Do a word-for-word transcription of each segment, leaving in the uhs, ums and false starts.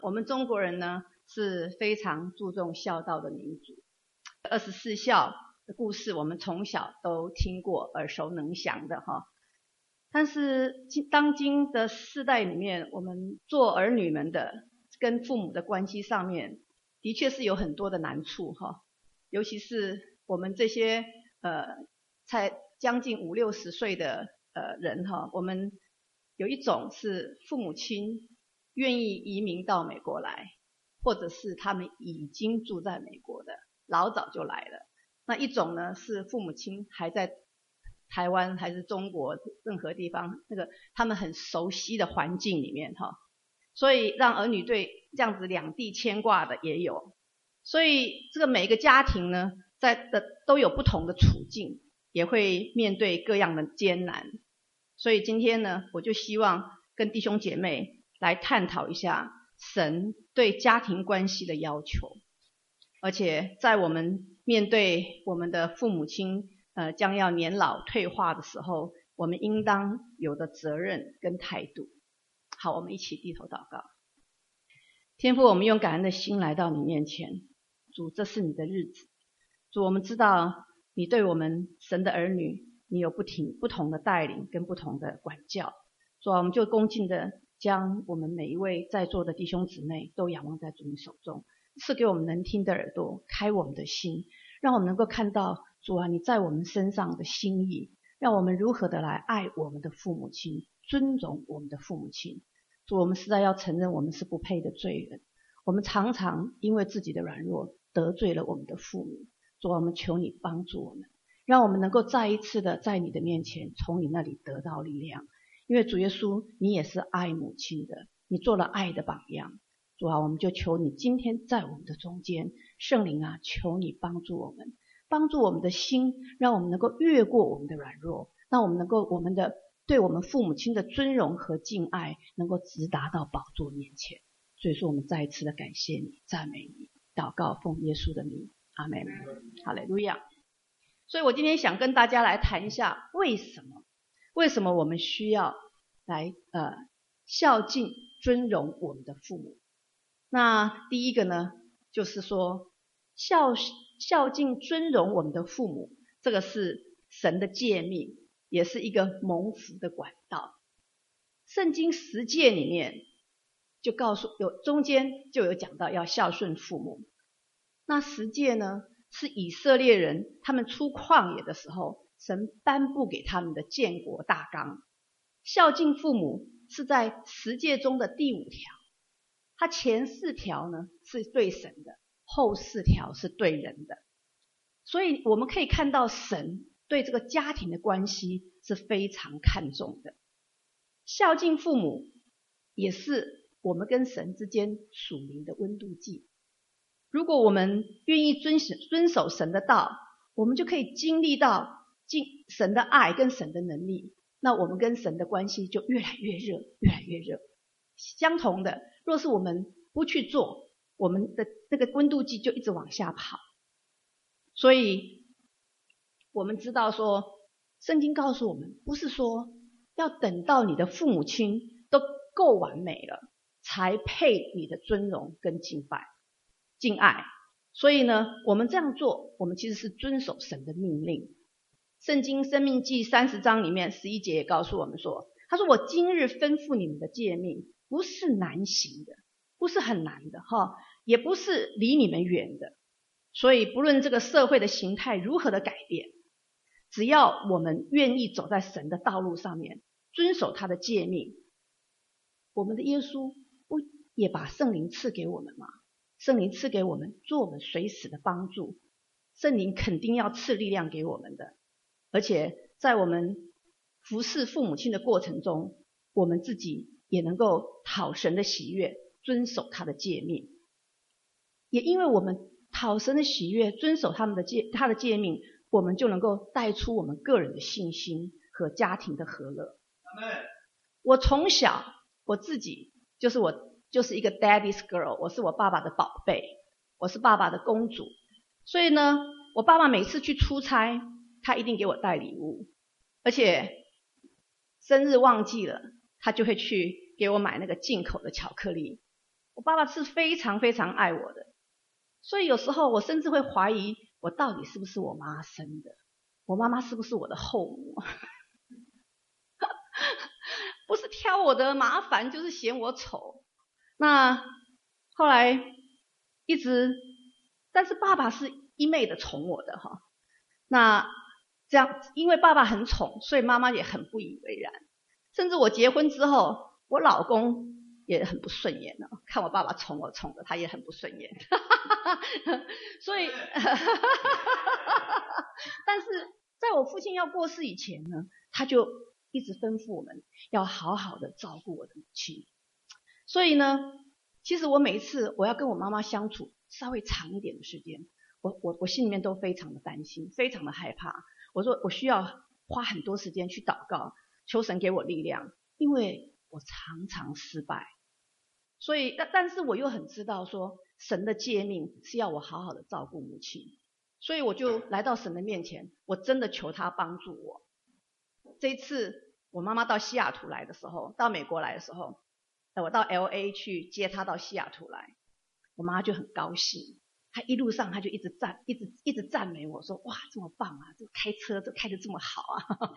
我们中国人呢是非常注重孝道的民族，二十四孝的故事我们从小都听过，耳熟能详的哈。但是当今的世代里面，我们做儿女们的跟父母的关系上面，的确是有很多的难处哈。尤其是我们这些呃才将近五六十岁的呃人哈，我们有一种是父母亲愿意移民到美国来，或者是他们已经住在美国的，老早就来了。那一种呢是父母亲还在台湾还是中国任何地方，那个他们很熟悉的环境里面哈，所以让儿女对这样子两地牵挂的也有。所以这个每一个家庭呢，在的都有不同的处境，也会面对各样的艰难。所以今天呢，我就希望跟弟兄姐妹来探讨一下神对家庭关系的要求，而且在我们面对我们的父母亲呃将要年老退化的时候，我们应当有的责任跟态度。好，我们一起低头祷告。天父，我们用感恩的心来到你面前，主，这是你的日子。主，我们知道你对我们神的儿女，你有不停不同的带领跟不同的管教。主啊，我们就恭敬的将我们每一位在座的弟兄姊妹都仰望在主你手中，赐给我们能听的耳朵，开我们的心，让我们能够看到主啊你在我们身上的心意，让我们如何的来爱我们的父母亲，尊重我们的父母亲。主，我们实在要承认我们是不配的罪人，我们常常因为自己的软弱得罪了我们的父母。主，我们求你帮助我们，让我们能够再一次的在你的面前从你那里得到力量。因为主耶稣你也是爱母亲的，你做了爱的榜样。主啊，我们就求你今天在我们的中间，圣灵啊，求你帮助我们，帮助我们的心，让我们能够越过我们的软弱，让我们能够我们的对我们父母亲的尊荣和敬爱能够直达到宝座面前。所以说我们再一次的感谢你，赞美你，祷告奉耶稣的名，阿们。哈利路亚。所以我今天想跟大家来谈一下，为什么为什么我们需要来呃孝敬尊荣我们的父母。那第一个呢，就是说孝孝敬尊荣我们的父母，这个是神的诫命，也是一个蒙福的管道。圣经十诫里面就告诉有中间就有讲到要孝顺父母。那十诫呢，是以色列人他们出旷野的时候，神颁布给他们的建国大纲。孝敬父母是在十诫中的第五条，它前四条呢是对神的，后四条是对人的。所以我们可以看到神对这个家庭的关系是非常看重的。孝敬父母也是我们跟神之间属灵的温度计。如果我们愿意遵守遵守神的道，我们就可以经历到神的爱跟神的能力，那我们跟神的关系就越来越热，越来越热。相同的，若是我们不去做，我们的那个温度计就一直往下跑。所以我们知道说，圣经告诉我们，不是说要等到你的父母亲都够完美了，才配你的尊荣跟敬拜敬爱。所以呢，我们这样做，我们其实是遵守神的命令。圣经申命记三十章里面十一节也告诉我们说，他说我今日吩咐你们的诫命不是难行的，不是很难的哈，也不是离你们远的。所以不论这个社会的形态如何的改变，只要我们愿意走在神的道路上面，遵守他的诫命，我们的耶稣不也把圣灵赐给我们吗？圣灵赐给我们，做我们随时的帮助。圣灵肯定要赐力量给我们的，而且在我们服侍父母亲的过程中，我们自己也能够讨神的喜悦，遵守他的诫命。也因为我们讨神的喜悦，遵守他们的诫他的诫命，我们就能够带出我们个人的信心和家庭的和乐。我从小我自己就是我就是一个 daddy's girl， 我是我爸爸的宝贝，我是爸爸的公主。所以呢，我爸爸每次去出差，他一定给我带礼物，而且生日忘记了，他就会去给我买那个进口的巧克力。 我爸爸是非常非常爱我的，所以有时候我甚至会怀疑，我到底是不是我妈生的？我妈妈是不是我的后母？不是挑我的麻烦，就是嫌我丑。那后来一直，但是爸爸是一昧的宠我的哈。那这样，因为爸爸很宠，所以妈妈也很不以为然。甚至我结婚之后，我老公也很不顺眼了，看我爸爸宠我宠的，他也很不顺眼。所以，但是在我父亲要过世以前呢，他就一直吩咐我们要好好的照顾我的母亲。所以呢，其实我每一次我要跟我妈妈相处稍微长一点的时间，我我我心里面都非常的担心，非常的害怕。我说我需要花很多时间去祷告，求神给我力量，因为我常常失败。所以但但是我又很知道说神的诫命是要我好好的照顾母亲，所以我就来到神的面前，我真的求他帮助我。这一次我妈妈到西雅图来的时候，到美国来的时候，我到 L A 去接她到西雅图来，我妈就很高兴，她一路上她就一直赞一直一直赞美我说，哇这么棒啊，这开车这开得这么好啊。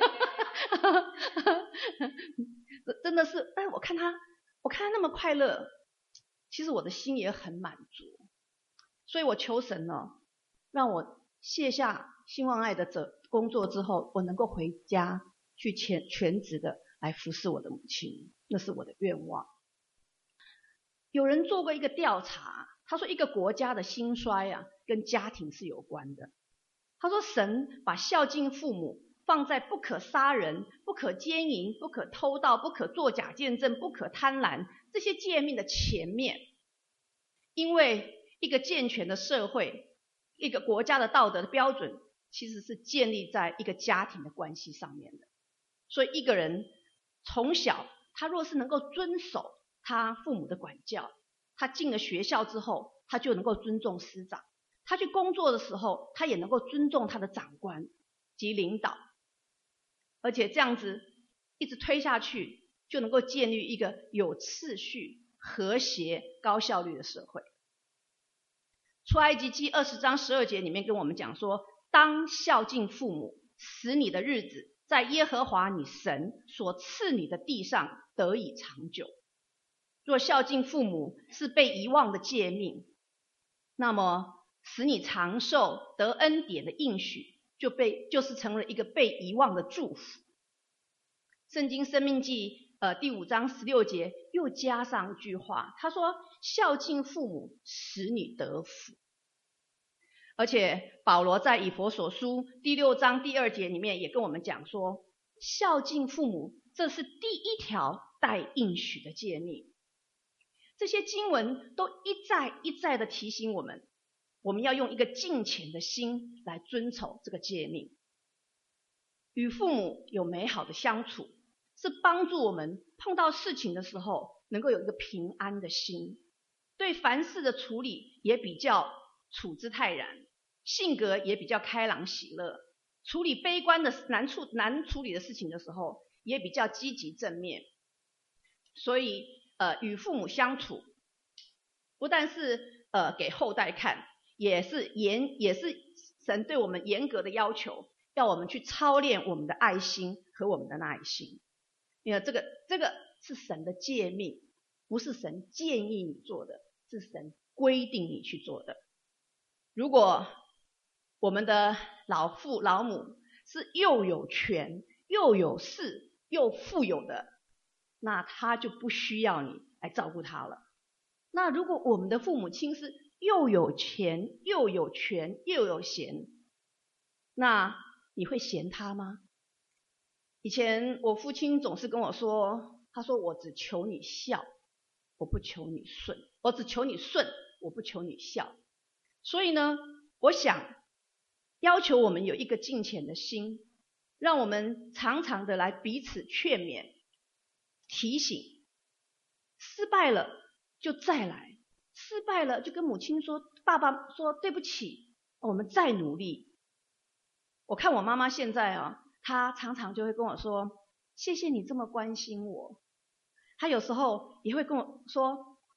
真的是，但是我看她我看她那么快乐，其实我的心也很满足。所以我求神呢，让我卸下兴旺爱的这工作之后，我能够回家去全全职的来服侍我的母亲，那是我的愿望。有人做过一个调查，他说一个国家的兴衰啊，跟家庭是有关的。他说神把孝敬父母放在不可杀人、不可奸淫、不可偷盗、不可作假见证、不可贪婪这些诫命的前面，因为一个健全的社会，一个国家的道德的标准其实是建立在一个家庭的关系上面的。所以一个人从小他若是能够遵守他父母的管教，他进了学校之后他就能够尊重师长，他去工作的时候他也能够尊重他的长官及领导，而且这样子一直推下去，就能够建立一个有秩序、和谐、高效率的社会。出埃及记二十章十二节里面跟我们讲说，当孝敬父母，使你的日子在耶和华你神所赐你的地上得以长久。若孝敬父母是被遗忘的诫命，那么使你长寿得恩典的应许就被就是成了一个被遗忘的祝福。圣经申命记呃第五章十六节又加上一句话，他说孝敬父母使你得福。而且保罗在以弗所书第六章第二节里面也跟我们讲说，孝敬父母这是第一条带应许的诫命。这些经文都一再一再的提醒我们，我们要用一个敬虔的心来遵守这个诫命。与父母有美好的相处，是帮助我们碰到事情的时候能够有一个平安的心，对凡事的处理也比较处之泰然，性格也比较开朗喜乐，处理悲观的难处难处理的事情的时候也比较积极正面。所以呃，与父母相处不但是呃给后代看，也是严也是神对我们严格的要求，要我们去操练我们的爱心和我们的耐心。因为这个这个是神的诫命，不是神建议你做的，是神规定你去做的。如果我们的老父老母是又有权又有势又富有的，那他就不需要你来照顾他了。那如果我们的父母亲是又有钱又有权又有闲，那你会嫌他吗？以前我父亲总是跟我说，他说我只求你孝，我不求你顺，我只求你顺，我不求你孝。所以呢，我想要求我们有一个敬虔的心，让我们常常的来彼此劝勉提醒，失败了就再来，失败了就跟母亲说，爸爸说对不起，我们再努力。我看我妈妈现在啊，她常常就会跟我说，谢谢你这么关心我。她有时候也会跟我说，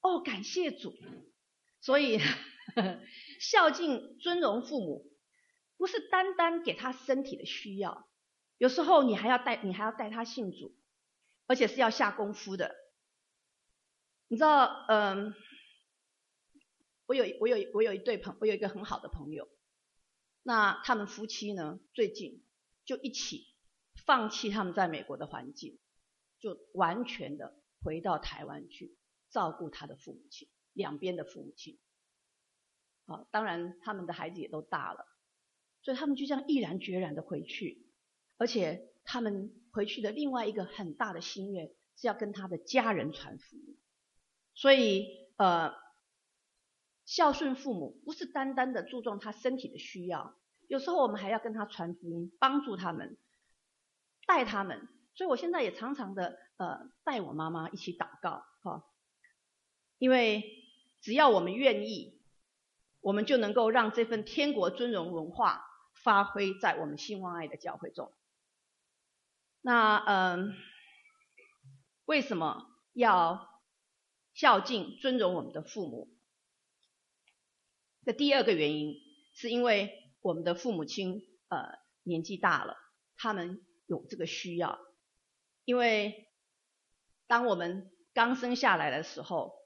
哦，感谢主。所以孝敬尊荣父母，不是单单给他身体的需要，有时候你还要带你还要带他信主，而且是要下功夫的。你知道，嗯，我有我有我有一对朋我有一个很好的朋友，那他们夫妻呢，最近就一起放弃他们在美国的环境，就完全的回到台湾去照顾他的父母亲，两边的父母亲。啊，当然他们的孩子也都大了，所以他们就这样毅然决然的回去，而且他们回去的另外一个很大的心愿是要跟他的家人传福音。所以呃，孝顺父母不是单单的注重他身体的需要，有时候我们还要跟他传福音，帮助他们，带他们。所以我现在也常常的呃带我妈妈一起祷告，哈，因为只要我们愿意，我们就能够让这份天国尊荣文化发挥在我们兴旺爱的教会中。那嗯、呃，为什么要孝敬尊荣我们的父母？这第二个原因是因为我们的父母亲呃年纪大了，他们有这个需要。因为当我们刚生下来的时候，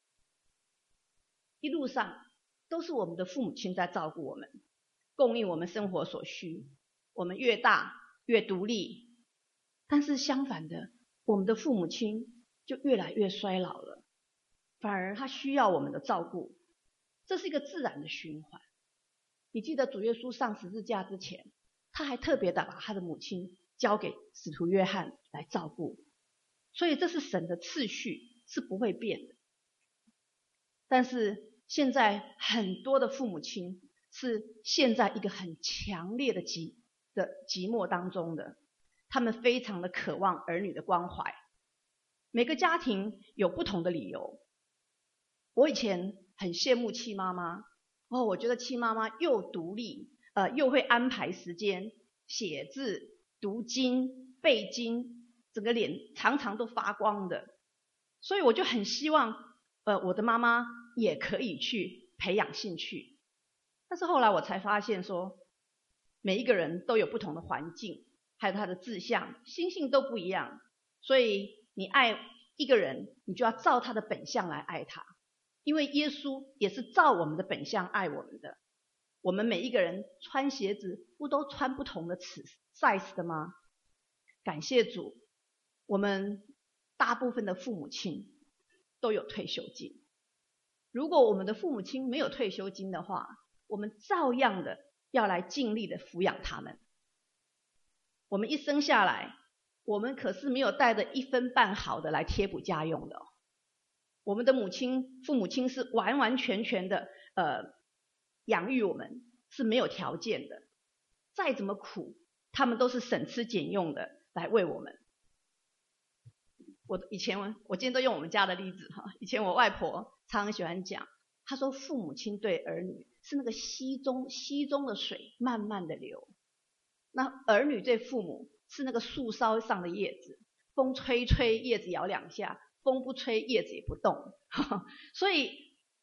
一路上都是我们的父母亲在照顾我们，供应我们生活所需。我们越大越独立，但是相反的，我们的父母亲就越来越衰老了，反而他需要我们的照顾。这是一个自然的循环。你记得主耶稣上十字架之前，他还特别的把他的母亲交给使徒约翰来照顾，所以这是神的次序，是不会变的。但是现在很多的父母亲是陷在一个很强烈的寂的寂寞当中的，他们非常的渴望儿女的关怀。每个家庭有不同的理由。我以前很羡慕戚妈妈，哦，我觉得戚妈妈又独立，呃，又会安排时间写字、读经、背经，整个脸常常都发光的。所以我就很希望，呃，我的妈妈也可以去培养兴趣。但是后来我才发现说，每一个人都有不同的环境，还有他的志向、心性都不一样。所以你爱一个人，你就要照他的本相来爱他。因为耶稣也是照我们的本相爱我们的。我们每一个人穿鞋子不都穿不同的尺 size 的吗？感谢主，我们大部分的父母亲都有退休金。如果我们的父母亲没有退休金的话，我们照样的要来尽力的抚养他们。我们一生下来，我们可是没有带着一分半毫的来贴补家用的哦。我们的母亲、父母亲是完完全全的呃养育我们，是没有条件的。再怎么苦，他们都是省吃俭用的来喂我们。我以前我今天都用我们家的例子哈，以前我外婆常常喜欢讲，她说父母亲对儿女是那个溪中溪中的水慢慢的流，那儿女对父母是那个树梢上的叶子，风吹吹叶子摇两下，风不吹叶子也不动。所以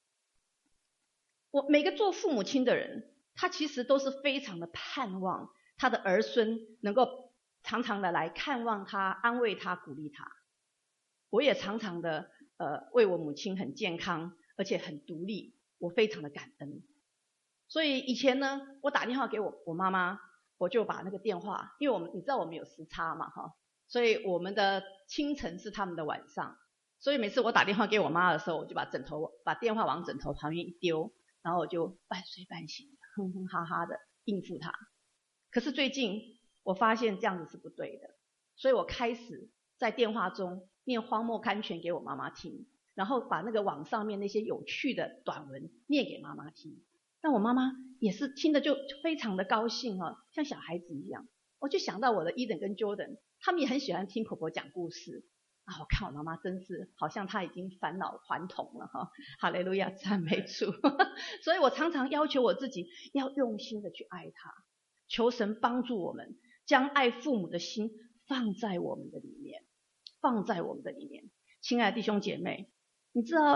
我每个做父母亲的人，他其实都是非常的盼望他的儿孙能够常常的来看望他、安慰他、鼓励他。我也常常的呃为我母亲很健康而且很独立，我非常的感恩。所以以前呢，我打电话给我我妈妈，我就把那个电话，因为我们你知道我们有时差嘛哈，所以我们的清晨是他们的晚上，所以每次我打电话给我妈的时候，我就把枕头把电话往枕头旁边一丢，然后我就半睡半醒，哼哼哈哈的应付她。可是最近我发现这样子是不对的，所以我开始在电话中念荒漠甘泉给我妈妈听，然后把那个网上面那些有趣的短文念给妈妈听，让我妈妈也是听得就非常的高兴哦，像小孩子一样。我就想到我的 Eden 跟 Jordan， 他们也很喜欢听婆婆讲故事啊，我看我妈妈真是好像她已经返老还童了哈，哈利路亚，赞美主。所以我常常要求我自己要用心的去爱她，求神帮助我们将爱父母的心放在我们的里面，放在我们的里面。亲爱的弟兄姐妹，你知道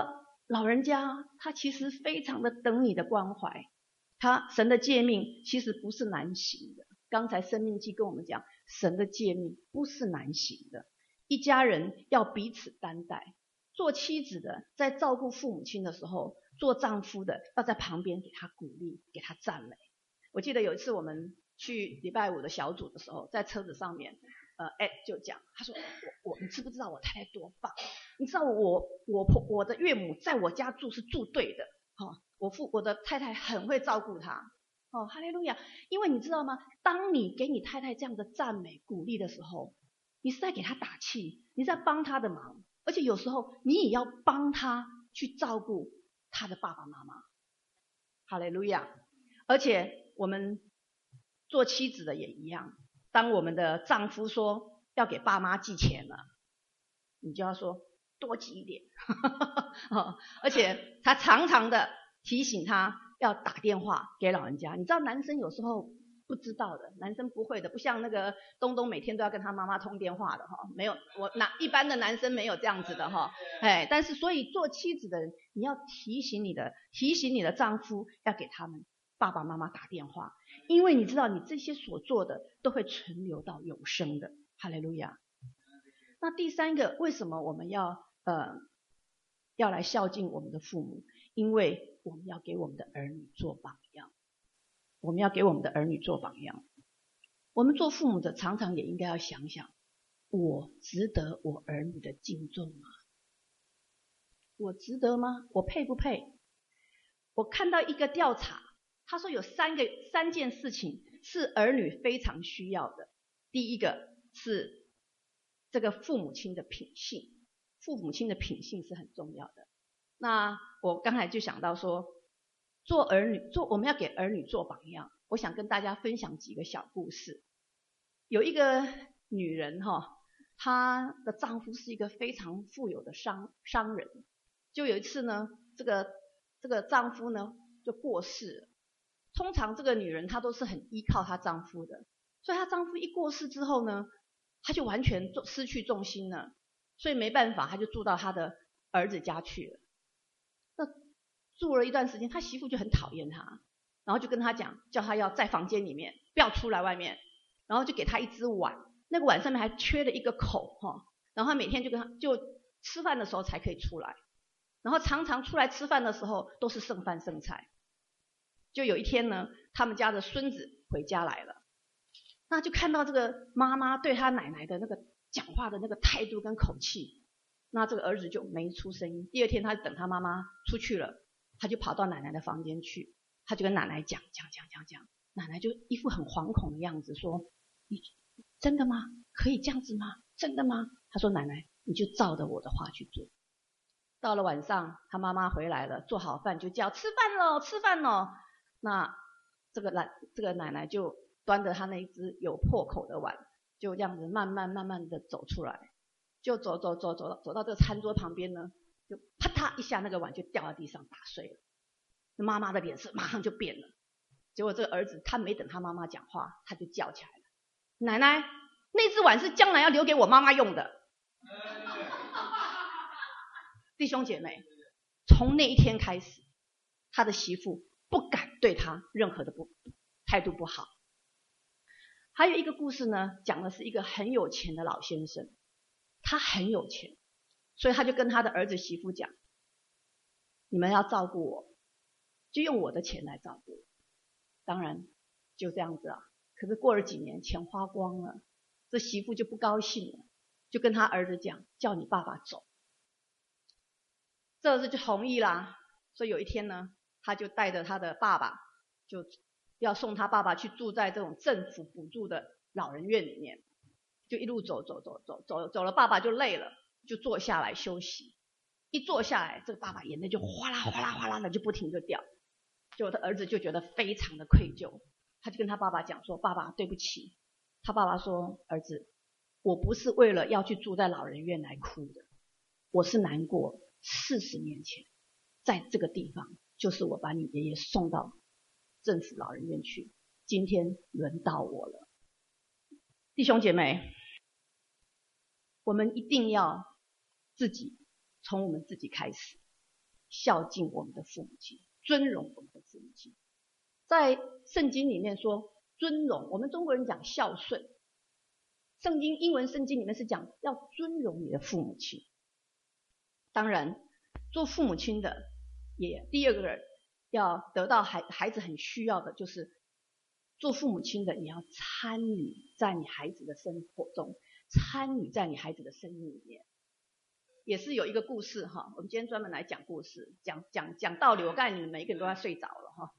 老人家他其实非常的等你的关怀，他神的诫命其实不是难行的。刚才生命记跟我们讲，神的诫命不是难行的，一家人要彼此担待。做妻子的在照顾父母亲的时候，做丈夫的要在旁边给他鼓励，给他赞美。我记得有一次我们去礼拜五的小组的时候，在车子上面，呃，哎，就讲，他说我我你知不知道我太太多棒？你知道我我婆我的岳母在我家住是住对的，哦，我父我的太太很会照顾她，哦，哈利路亚！因为你知道吗？当你给你太太这样的赞美鼓励的时候，你是在给她打气，你是在帮她的忙，而且有时候你也要帮她去照顾她的爸爸妈妈，哈利路亚！而且我们做妻子的也一样，当我们的丈夫说要给爸妈寄钱了，你就要说多寄一点而且他常常的提醒他要打电话给老人家。你知道男生有时候不知道的，男生不会的，不像那个东东每天都要跟他妈妈通电话的哈，没有，我那一般的男生没有这样子的哈，哎，但是所以做妻子的人，你要提醒你的提醒你的丈夫要给他们爸爸妈妈打电话，因为你知道你这些所做的都会存留到永生的，哈利路亚。那第三个，为什么我们要呃要来孝敬我们的父母？因为我们要给我们的儿女做榜样，我们要给我们的儿女做榜样。我们做父母的常常也应该要想想，我值得我儿女的敬重吗？我值得吗？我配不配？我看到一个调查，他说有三个三件事情是儿女非常需要的。第一个是这个父母亲的品性，父母亲的品性是很重要的。那我刚才就想到说，做儿女做我们要给儿女做榜样，我想跟大家分享几个小故事。有一个女人哈，她的丈夫是一个非常富有的商商人，就有一次呢，这个这个丈夫呢就过世了。通常这个女人她都是很依靠她丈夫的，所以她丈夫一过世之后呢，她就完全失去重心了，所以没办法，她就住到她的儿子家去了。那住了一段时间，他媳妇就很讨厌他，然后就跟他讲，叫他要在房间里面，不要出来外面，然后就给他一只碗，那个碗上面还缺了一个口哈，然后他每天就跟他就吃饭的时候才可以出来，然后常常出来吃饭的时候都是剩饭剩菜。就有一天呢，他们家的孙子回家来了，那就看到这个妈妈对他奶奶的那个讲话的那个态度跟口气，那这个儿子就没出声音。第二天他等他妈妈出去了，他就跑到奶奶的房间去，他就跟奶奶讲讲讲讲讲，奶奶就一副很惶恐的样子说，你真的吗？可以这样子吗？真的吗？他说奶奶你就照着我的话去做。到了晚上他妈妈回来了，做好饭就叫吃饭咯吃饭咯。那这个奶这个奶奶就端着他那一只有破口的碗，就这样子慢慢慢慢的走出来，就走走走走到走到这个餐桌旁边呢，就啪嗒一下，那个碗就掉在地上打碎了。那妈妈的脸色马上就变了。结果这个儿子他没等他妈妈讲话，他就叫起来了，奶奶那只碗是将来要留给我妈妈用的。弟兄姐妹，从那一天开始，他的媳妇不敢对他任何的不态度不好。还有一个故事呢，讲的是一个很有钱的老先生，他很有钱，所以他就跟他的儿子媳妇讲，你们要照顾我，就用我的钱来照顾我。当然就这样子啊，可是过了几年，钱花光了，这媳妇就不高兴了，就跟他儿子讲，叫你爸爸走。这儿子就同意啦。所以有一天呢，他就带着他的爸爸，就要送他爸爸去住在这种政府补助的老人院里面，就一路走走走走走走了，爸爸就累了，就坐下来休息。一坐下来，这个爸爸眼泪就哗啦哗啦哗啦的就不停地掉。结果他儿子就觉得非常的愧疚，他就跟他爸爸讲说，爸爸对不起。他爸爸说，儿子，我不是为了要去住在老人院来哭的，我是难过四十年前在这个地方，就是我把你爷爷送到政府老人院去，今天轮到我了。弟兄姐妹，我们一定要自己从我们自己开始。 孝敬我们的父母亲，尊荣我们的父母亲。在圣经里面说尊荣，我们中国人讲孝顺，圣经英文圣经里面是讲要尊荣你的父母亲。当然做父母亲的也第二个人要得到孩孩子很需要的就是做父母亲的，你要参与在你孩子的生活中，参与在你孩子的生命里面。也是有一个故事哈，我们今天专门来讲故事，讲讲讲道理。我告诉你们，每一个人都要睡着了哈。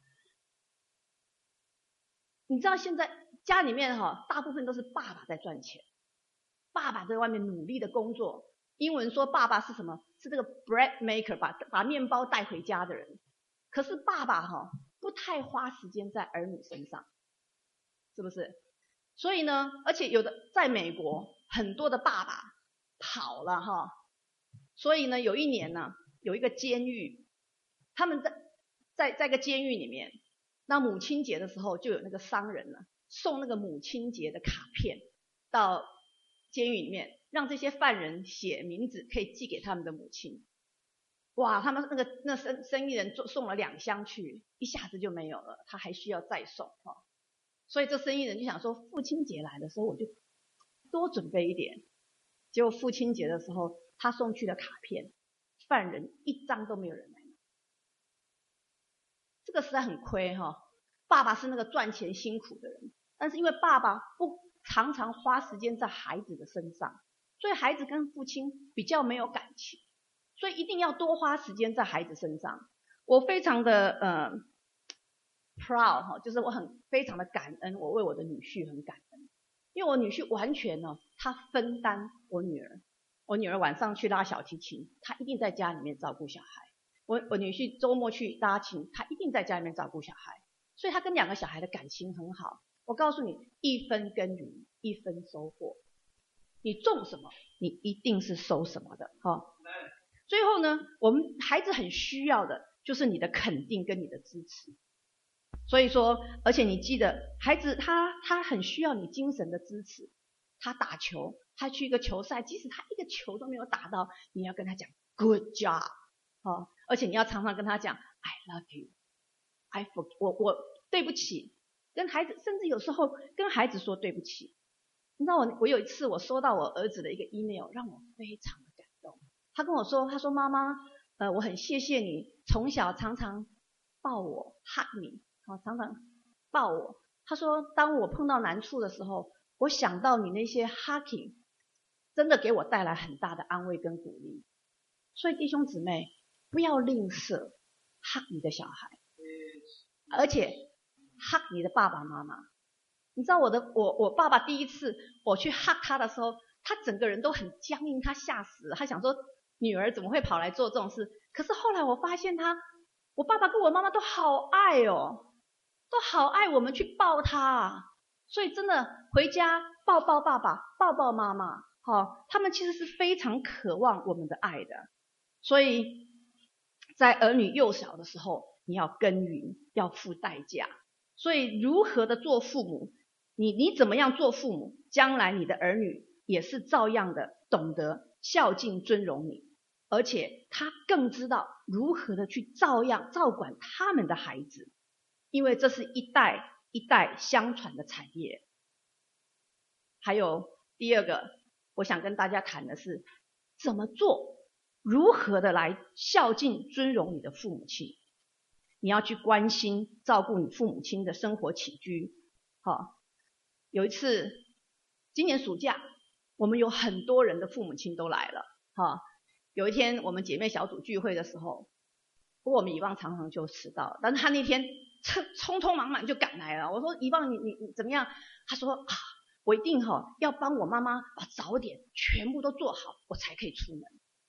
你知道现在家里面哈，大部分都是爸爸在赚钱，爸爸在外面努力的工作。英文说爸爸是什么？是这个 bread maker， 把把面包带回家的人。可是爸爸哈不太花时间在儿女身上，是不是？所以呢，而且有的在美国很多的爸爸跑了哈，所以呢有一年呢有一个监狱，他们在在在一个监狱里面，那母亲节的时候就有那个商人呢送那个母亲节的卡片到监狱里面，让这些犯人写名字可以寄给他们的母亲。哇，他们那个那生生意人送了两箱去，一下子就没有了，他还需要再送哈。所以这生意人就想说，父亲节来的时候我就多准备一点。结果父亲节的时候，他送去的卡片，犯人一张都没有人来拿。这个实在很亏哈。爸爸是那个赚钱辛苦的人，但是因为爸爸不常常花时间在孩子的身上，所以孩子跟父亲比较没有感情。所以一定要多花时间在孩子身上。我非常的呃 proud 哈，就是我很非常的感恩，我为我的女婿很感恩，因为我女婿完全呢，他分担我女儿。我女儿晚上去拉小提琴，他一定在家里面照顾小孩。我我女婿周末去拉琴，他一定在家里面照顾小孩。所以他跟两个小孩的感情很好。我告诉你，一分耕耘一分收获，你种什么，你一定是收什么的哈。最后呢，我们孩子很需要的就是你的肯定跟你的支持。所以说，而且你记得，孩子他他很需要你精神的支持。他打球，他去一个球赛，即使他一个球都没有打到，你要跟他讲 good job 哦，而且你要常常跟他讲 I love you， I forgive， 我我对不起，跟孩子，甚至有时候跟孩子说对不起。你知道我我有一次我收到我儿子的一个 email， 让我非常的感动。他跟我说，他说妈妈，呃，我很谢谢你从小常常抱我 hug me， 好，常常抱我。他说当我碰到难处的时候，我想到你那些 hugging， 真的给我带来很大的安慰跟鼓励。所以弟兄姊妹，不要吝啬 hug 你的小孩，而且 hug 你的爸爸妈妈。你知道我的我我爸爸第一次我去 hug 他的时候，他整个人都很僵硬，他吓死了，他想说女儿怎么会跑来做这种事。可是后来我发现他，我爸爸跟我妈妈都好爱哦，都好爱我们去抱他啊。所以真的回家抱抱爸爸，抱抱妈妈，哦，他们其实是非常渴望我们的爱的。所以在儿女幼小的时候，你要耕耘，要付代价。所以如何的做父母，你你怎么样做父母，将来你的儿女也是照样的懂得孝敬尊荣你，而且他更知道如何的去照样照管他们的孩子，因为这是一代一代相传的产业。还有第二个我想跟大家谈的是怎么做，如何的来孝敬尊荣你的父母亲。你要去关心照顾你父母亲的生活起居。好，有一次今年暑假我们有很多人的父母亲都来了。好，有一天我们姐妹小组聚会的时候，不过我们以往常常就迟到，但是他那天匆匆忙忙就赶来了。我说以往你你你怎么样？他说啊，我一定哈要帮我妈妈把早点全部都做好，我才可以出门。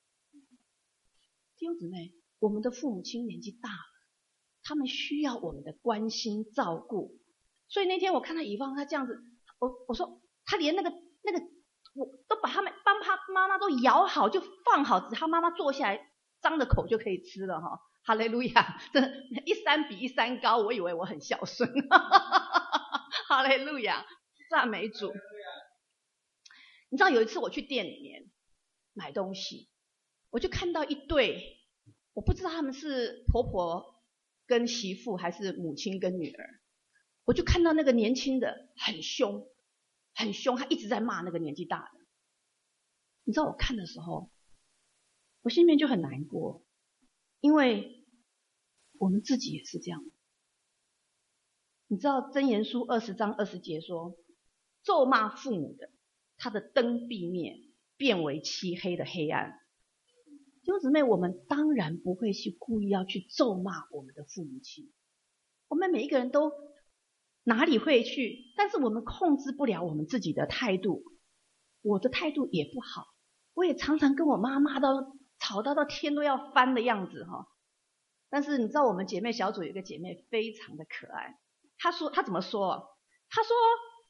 弟兄姊妹，我们的父母亲年纪大了，他们需要我们的关心照顾。所以那天我看到以往他这样子，我我说他连那个那个我都把他们帮他妈妈都摇好就放好，只他妈妈坐下来张着口就可以吃了哈。哈利路亚，这一山比一山高，我以为我很孝顺。哈利路亚，赞美主。你知道有一次我去店里面买东西，我就看到一对我不知道他们是婆婆跟媳妇还是母亲跟女儿，我就看到那个年轻的很凶很凶，他一直在骂那个年纪大的。你知道我看的时候，我心里面就很难过，因为我们自己也是这样。你知道箴言书二十章二十节说，咒骂父母的，他的灯必灭，变为漆黑的黑暗。弟兄姊妹，我们当然不会去故意要去咒骂我们的父母亲，我们每一个人都哪里会去，但是我们控制不了我们自己的态度。我的态度也不好，我也常常跟我妈骂到吵到到天都要翻的样子哈。但是你知道我们姐妹小组有一个姐妹非常的可爱，她说她怎么说？她说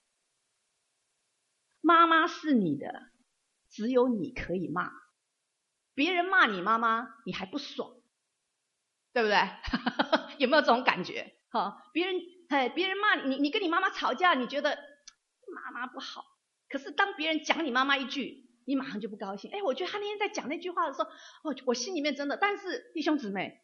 妈妈是你的，只有你可以骂，别人骂你妈妈你还不爽，对不对？有没有这种感觉？哈，别人哎，别人骂你，你你跟你妈妈吵架，你觉得妈妈不好，可是当别人讲你妈妈一句，你马上就不高兴。哎，我觉得他那天在讲那句话的时候，哦，我心里面真的，但是弟兄姊妹，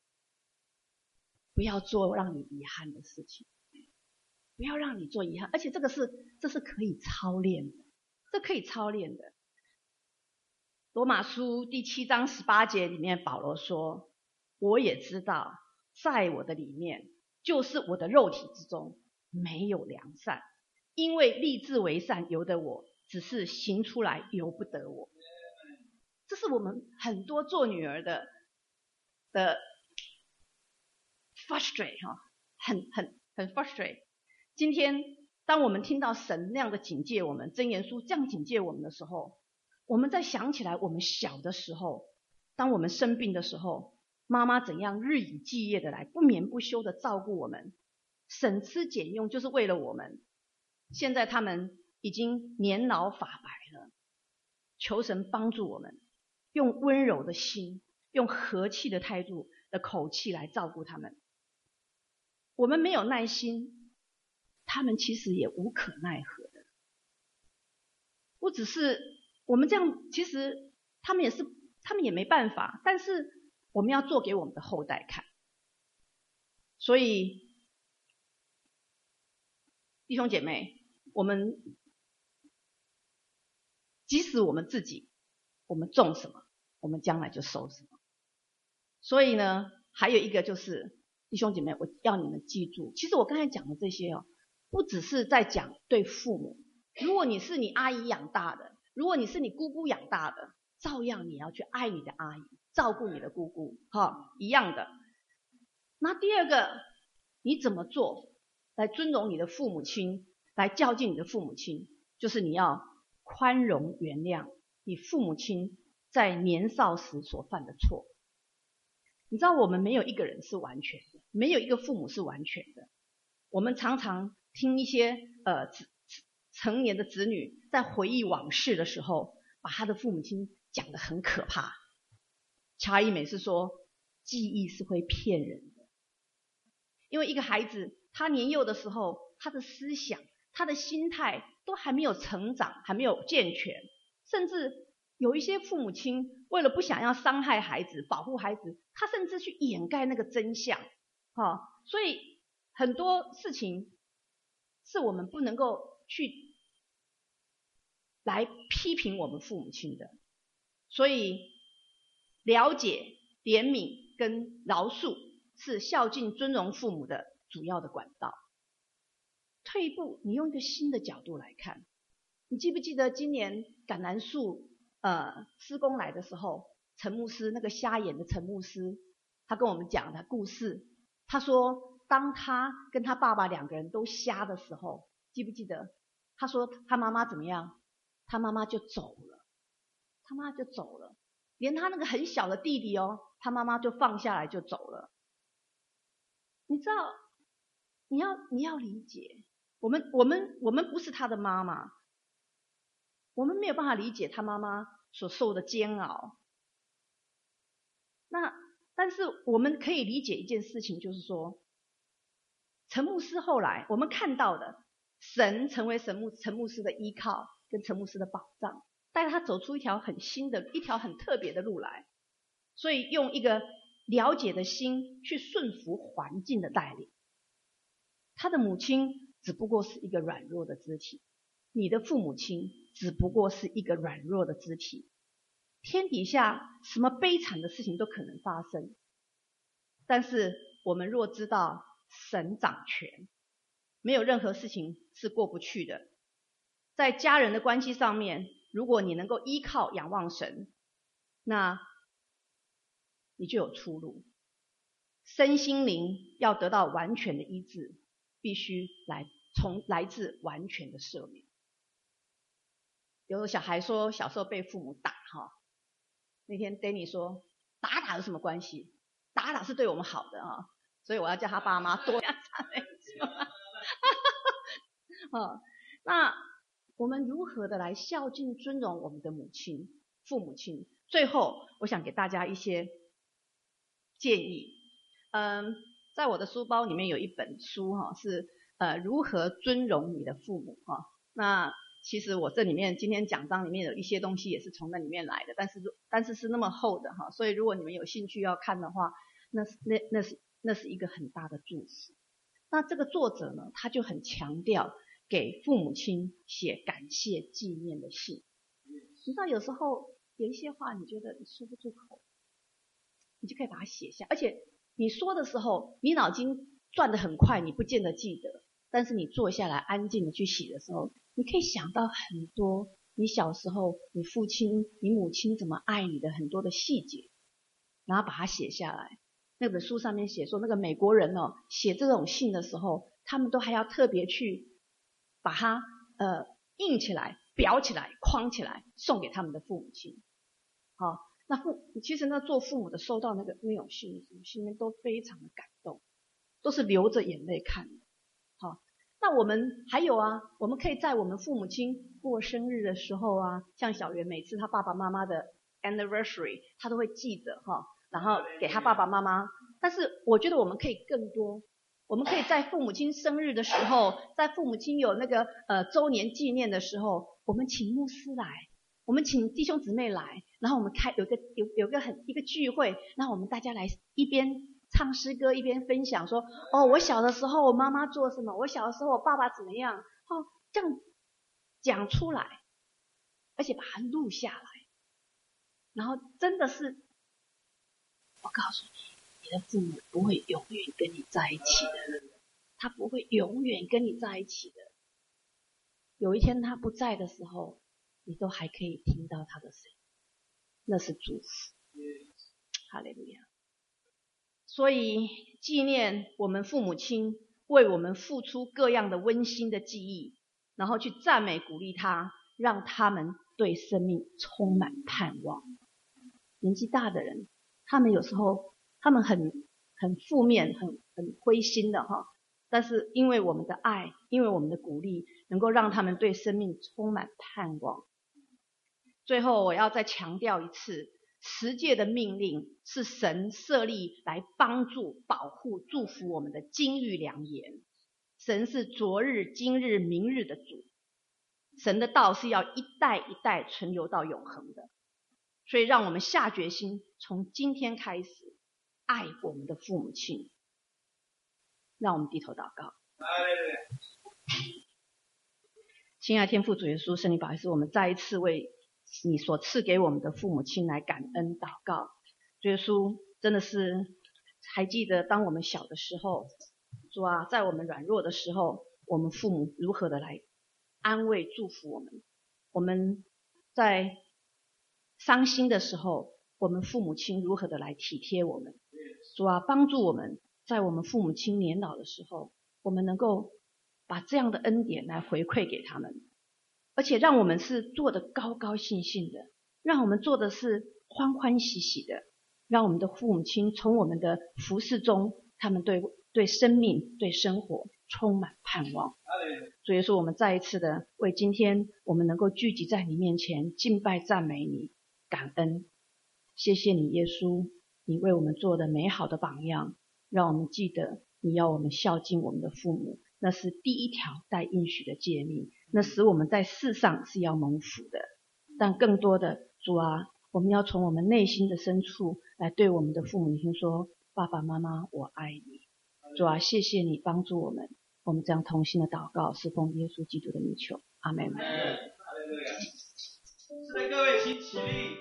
不要做让你遗憾的事情，不要让你做遗憾，而且这个是这是可以操练的，这可以操练的。罗马书第七章十八节里面，保罗说：“我也知道，在我的里面，就是我的肉体之中，没有良善，因为立志为善由得我，只是行出来由不得我。”这是我们很多做女儿的的 frustrate 哈，很很很 frustrate。今天当我们听到神那样的警戒我们，箴言书这样警戒我们的时候，我们再想起来我们小的时候，当我们生病的时候，妈妈怎样日以继夜的来不眠不休的照顾我们，省吃俭用就是为了我们。现在他们已经年老发白了，求神帮助我们，用温柔的心，用和气的态度的口气来照顾他们。我们没有耐心，他们其实也无可奈何的。不只是我们这样，其实他们也是，他们也没办法，但是我们要做给我们的后代看。所以弟兄姐妹，我们即使我们自己，我们种什么，我们将来就收什么。所以呢，还有一个就是弟兄姐妹，我要你们记住，其实我刚才讲的这些哦，不只是在讲对父母，如果你是你阿姨养大的，如果你是你姑姑养大的，照样你要去爱你的阿姨，照顾你的姑姑，哈，一样的。那第二个，你怎么做来尊荣你的父母亲，来孝敬你的父母亲，就是你要宽容原谅你父母亲在年少时所犯的错。你知道我们没有一个人是完全的，没有一个父母是完全的。我们常常听一些呃成年的子女在回忆往事的时候，把他的父母亲讲得很可怕。乔伊每次说，记忆是会骗人的，因为一个孩子他年幼的时候，他的思想、他的心态都还没有成长，还没有健全，甚至有一些父母亲为了不想要伤害孩子、保护孩子，他甚至去掩盖那个真相，哦，所以很多事情是我们不能够去来批评我们父母亲的。所以了解、怜悯跟饶恕是孝敬尊荣父母的主要的管道。退一步，你用一个新的角度来看，你记不记得今年橄榄树呃施工来的时候，陈牧师那个瞎眼的陈牧师，他跟我们讲的故事。他说当他跟他爸爸两个人都瞎的时候，记不记得他说他妈妈怎么样？他妈妈就走了，他妈妈就走了，连他那个很小的弟弟哦，他妈妈就放下来就走了。你知道，你要你要理解，我们我们我们不是他的妈妈，我们没有办法理解他妈妈所受的煎熬。那但是我们可以理解一件事情，就是说陈牧师后来我们看到的，神成为神牧陈牧师的依靠跟陈牧师的保障，带他走出一条很新的一条很特别的路来。所以用一个了解的心去顺服环境的带领。他的母亲只不过是一个软弱的肢体，你的父母亲只不过是一个软弱的肢体。天底下什么悲惨的事情都可能发生，但是我们若知道神掌权，没有任何事情是过不去的。在家人的关系上面，如果你能够依靠仰望神，那你就有出路。身心灵要得到完全的医治，必须来从来自完全的赦免。有的小孩说小时候被父母打哈，那天 Danny 说打打有什么关系？打打是对我们好的啊，所以我要叫他爸妈多加赞美。哦，那我们如何的来孝敬尊荣我们的母亲、父母亲？最后，我想给大家一些建议。嗯，在我的书包里面有一本书哈，是呃如何尊荣你的父母哈。那其实我这里面今天讲章里面有一些东西也是从那里面来的，但是但是是那么厚的哈，所以如果你们有兴趣要看的话，那是那那是那是一个很大的祝福。那这个作者呢，他就很强调给父母亲写感谢纪念的信。你知道有时候有一些话你觉得你说不出口，你就可以把它写下，而且你说的时候你脑筋转得很快，你不见得记得，但是你坐下来安静的去写的时候，你可以想到很多你小时候你父亲你母亲怎么爱你的很多的细节，然后把它写下来。那本书上面写说，那个美国人哦写这种信的时候，他们都还要特别去把它呃印起来、裱起来、框起来，送给他们的父母亲。好、哦，那父其实那做父母的收到那个那种信的时候，心里面都非常的感动，都是流着眼泪看的。好、哦，那我们还有啊，我们可以在我们父母亲过生日的时候啊，像小圆每次他爸爸妈妈的 anniversary， 他都会记着哈、哦，然后给他爸爸妈妈。但是我觉得我们可以更多，我们可以在父母亲生日的时候，在父母亲有那个呃周年纪念的时候，我们请牧师来，我们请弟兄姊妹来，然后我们开有个有有个很一个聚会，然后我们大家来一边唱诗歌一边分享说，哦，我小的时候我妈妈做什么，我小的时候我爸爸怎么样，哦，这样讲出来，而且把它录下来，然后真的是，我告诉你，你的父母不会永远跟你在一起的，他不会永远跟你在一起的。有一天他不在的时候，你都还可以听到他的声音，那是祝福。哈利路亚。所以纪念我们父母亲为我们付出各样的温馨的记忆，然后去赞美鼓励他，让他们对生命充满盼望。年纪大的人，他们有时候他们很很负面很很灰心的哈，但是因为我们的爱，因为我们的鼓励，能够让他们对生命充满盼望。最后我要再强调一次，十诫的命令是神设立来帮助保护祝福我们的金玉良言。神是昨日今日明日的主，神的道是要一代一代存留到永恒的。所以让我们下决心，从今天开始爱我们的父母亲。让我们低头祷告。亲爱天父主耶稣，圣灵保惠师，我们再一次为你所赐给我们的父母亲来感恩祷告。主耶稣，真的是还记得当我们小的时候，主啊，在我们软弱的时候，我们父母如何的来安慰祝福我们。我们在伤心的时候，我们父母亲如何的来体贴我们。主啊，帮助我们在我们父母亲年老的时候，我们能够把这样的恩典来回馈给他们，而且让我们是做得高高兴兴的，让我们做的是欢欢喜喜的，让我们的父母亲从我们的服事中，他们对对生命对生活充满盼望。所以说我们再一次的为今天我们能够聚集在你面前敬拜赞美你感恩。谢谢你耶稣，你为我们做的美好的榜样，让我们记得你要我们孝敬我们的父母，那是第一条带应许的诫命，那使我们在世上是要蒙福的。但更多的，主啊， 我们要从我们内心的深处来对我们的父母亲说：爸爸妈妈，我爱你。主啊，谢谢你帮助我们。我们这样同心的祷告，是奉耶稣基督的名求，阿们。 是的，各位请起立。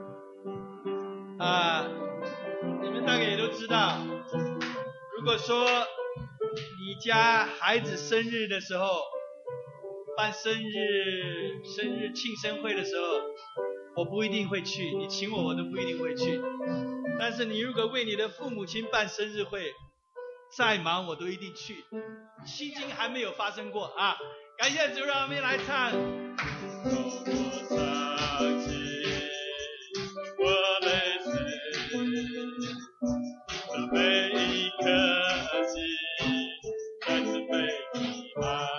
啊，你们大概也都知道，如果说你家孩子生日的时候，办生日生日庆生会的时候，我不一定会去，你请我我都不一定会去。但是你如果为你的父母亲办生日会，再忙我都一定去。心经还没有发生过啊！感谢主，让我们来唱。我的心，每一颗心再次被你爱，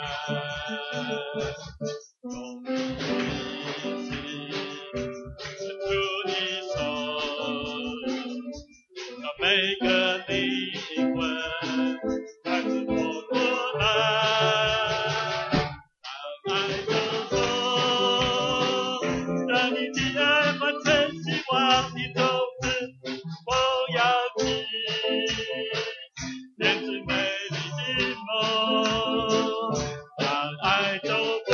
用你的心伸出你手，让每个灵魂再次活过来，让爱走走，让你的爱化成希望的种子，萌芽起，编织美丽的梦，让爱走走，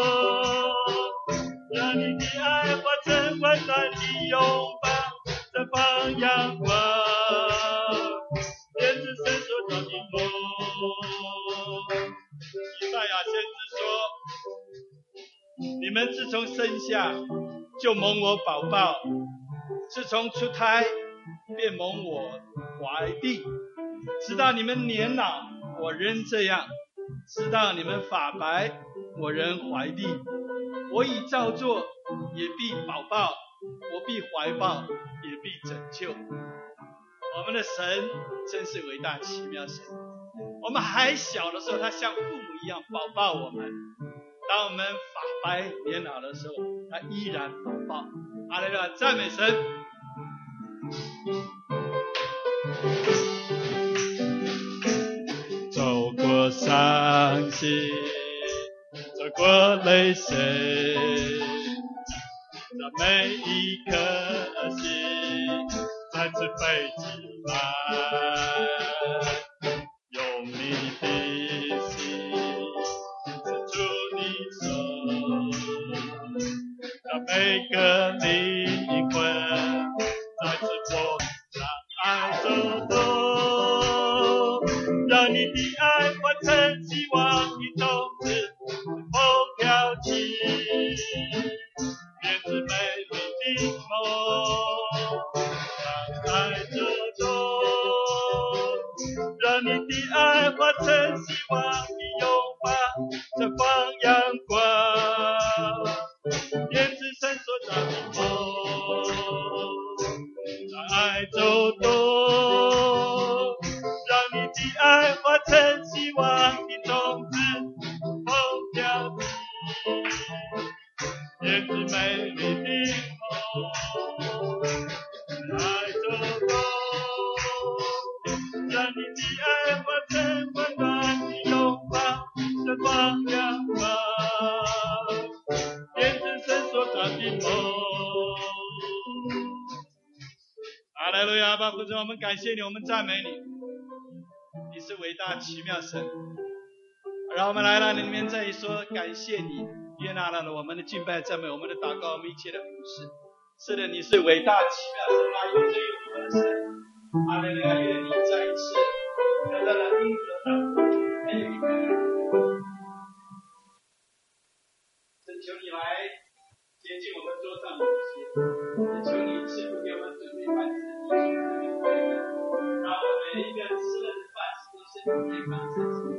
让你的爱化成温暖的拥抱，绽放阳光，编织伸手找的梦。以赛亚先知说，你们自从生下就蒙我宝宝，自从出胎便蒙我怀地，直到你们年老我仍这样，直到你们发白我仍怀地。我已照做，也必保抱，我必怀抱，也必拯救。我们的神真是伟大奇妙神。我们还小的时候，他像父母一样保抱我们；当我们发白年老的时候，他依然保抱。哈利路亚，赞美神！走过伤心，走过泪水，让每一颗心再次飞起来，用你的心伸出你手，让每个灵魂再次活，让爱走动，让你的爱化成希望的种子，风飘起，编织美丽的梦，让爱走动，让你的爱化成希望的拥抱，绽放阳光，编织绳索上的梦，让爱走动，让你的爱化成希望的种子，风飘起，编织美丽的梦，让爱走动，让你的爱化成温暖的拥抱，绽放阳光，编织绳索上的梦。哈利路亚，爸父神，我们感谢你，我们赞美你，你是伟大奇妙神。让我们来到你里面这里说，感谢你悦纳了我们的敬拜赞美，我们的祷告，我们一切的服事。是的，你是伟大奇妙神，那有罪有福的神。哈利路亚，愿你再一次得到了应得的每一个人。恳求你来接近我们桌上的一些，恳求你赐福给我们准备饭食的弟兄姊妹会员，让我们每一个人吃了的饭食都身体健康，身体